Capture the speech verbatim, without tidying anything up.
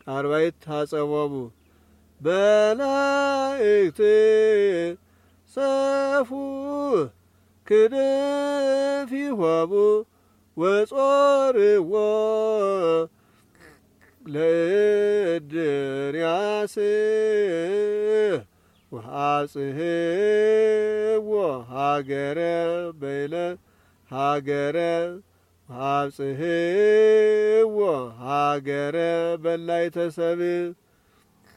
አርባዕት ሐጸቦሙ በላእክት ሰፉ ክድፊሆሙ ወጾርዎ ለእድርያስ ወአጽሕዎ ሀገረ በይለ ሀገረ ወአጽሕዎ ሀገረ በላዕተ ሰብእ